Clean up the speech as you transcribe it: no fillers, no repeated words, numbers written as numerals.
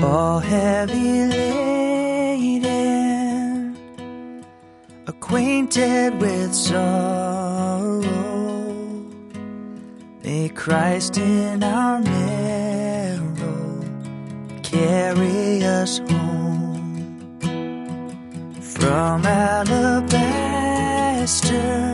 all heavy laden, acquainted with sorrow, may Christ in our marrow carry us home. From alabaster